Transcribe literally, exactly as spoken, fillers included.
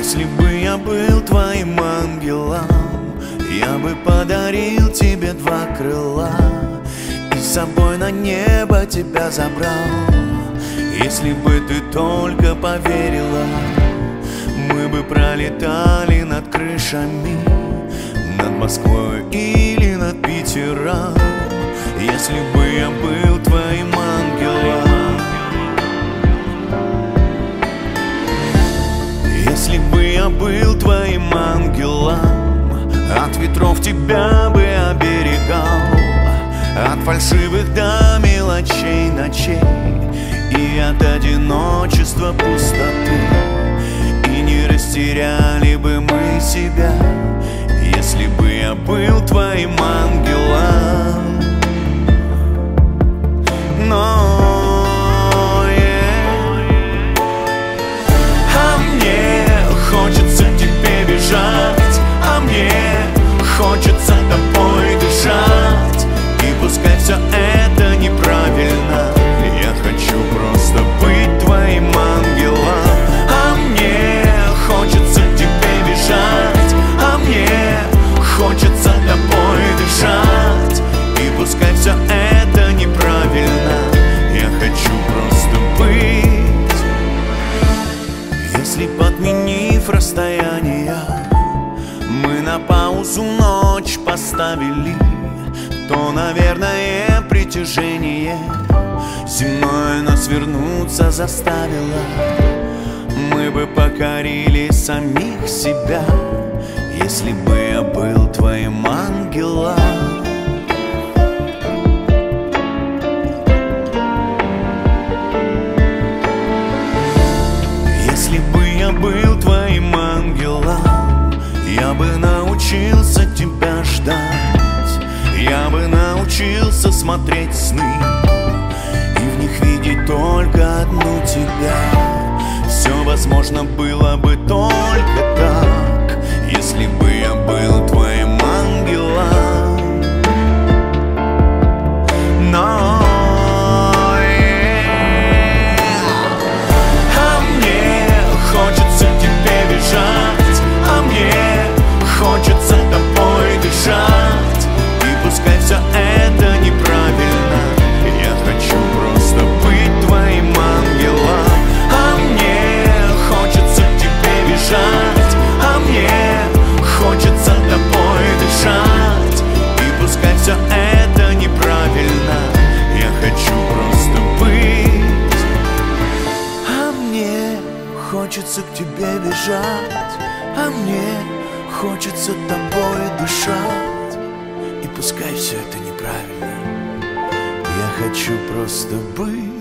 Если бы я был твоим ангелом, я бы подарил тебе два крыла и с собой на небо тебя забрал. Если бы ты только поверила, мы бы пролетали над крышами, над Москвой или над Питером. Если бы я был твоим ангелом, если бы я был твоим ангелом, от ветров тебя бы оберегал, от фальшивых до мелочей ночей и от одиночества пустоты. И не растеряли бы мы себя, если бы я был твоим ангелом. Но yeah. А мне хочется к тебе бежать, а мне хочется тобой дышать. И пускай все это неправильно, я хочу просто быть твоим ангелом. А мне хочется к тебе бежать, а мне хочется тобой дышать. И пускай все это неправильно, я хочу просто быть. Если, подменив расстояние, мы на паузу ночь поставили, то, наверное, притяжение земное нас вернуться заставило. Мы бы покорили самих себя, если бы я был твоим ангелом. Если бы я был твоим ангелом, я бы научился тебя ждать, я бы научился смотреть сны и в них видеть только одну тебя. Все возможно было бы только так, если бы я был твоим ангелом. Но а мне хочется к тебе бежать, а мне хочется тобой дышать. И пускай все это неправильно, я хочу просто быть твоим ангелом. А мне хочется к тебе бежать, а мне хочется тобой дышать. И пускай все это неправильно, я хочу просто быть. А мне хочется к тебе бежать, а мне хочется тобой дышать. И пускай все это неправильно, я хочу просто быть.